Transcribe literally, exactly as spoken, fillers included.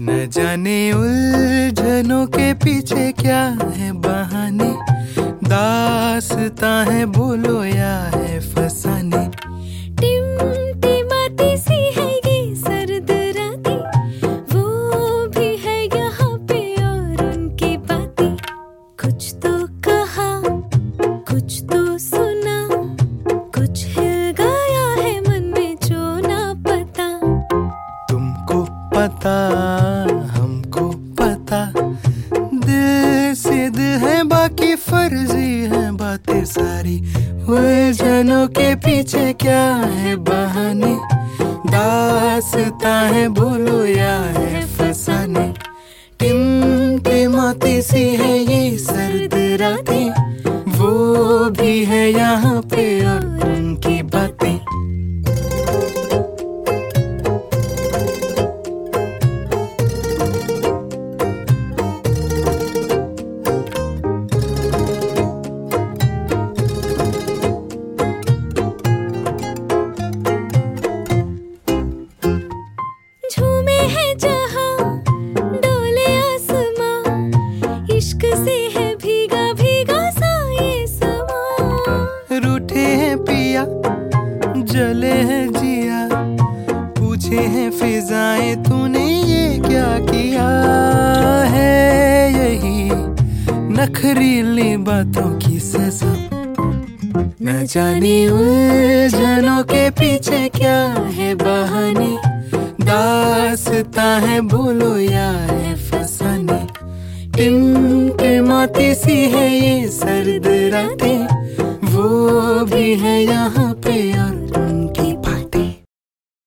न जाने उलझनों के पीछे क्या है बहाने, दास्तां है बोलो या है फसाने। टिमटिमाती सी है ये सर्द रातें, वो भी है यहाँ पे और उनकी बातें। कुछ तो कहा, कुछ तो सुना, कुछ हिल गया है मन में जो ना पता। तुमको पता हमको पता, दिल से दिल है बाकी फर्जी है बातें सारी। उलझनों के पीछे क्या है बहाने, दास्तां है बोलो या है फसाने। टिमटिमाती सी है ये सर्द रातें, वो भी है यहाँ पे और उनकी बातें। झूमे है जहाँ डोले आसमां, इश्क से है भीगा भीगा सा ये समा। रूठे हैं पिया जले हैं जिया, पूछे हैं फिजाएं तूने ये क्या किया है। यही नखरीली बातों की सजा, न जाने उलझनों के पीछे क्या है बहाने, दास्तां है बोलो या है फसाने। टिमटिमाती सी है ये सर्द रातें, वो भी है यहाँ पे और